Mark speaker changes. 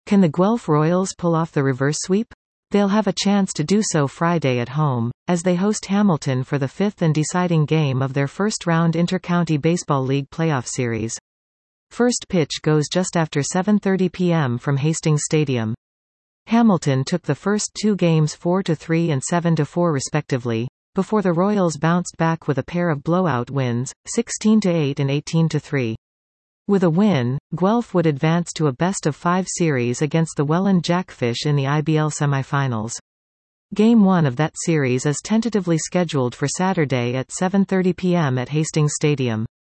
Speaker 1: Can the Guelph Royals pull off the reverse sweep? They'll have a chance to do so Friday at home, as they host Hamilton for the fifth and deciding game of their first-round Inter-County Baseball League playoff series. First pitch goes just after 7:30 p.m. from Hastings Stadium. Hamilton took the first two games 4-3 and 7-4 respectively, before the Royals bounced back with a pair of blowout wins, 16-8 and 18-3. With a win, Guelph would advance to a best-of-5 series against the Welland Jackfish in the IBL semifinals. Game 1 of that series is tentatively scheduled for Saturday at 7:30 p.m. at Hastings Stadium.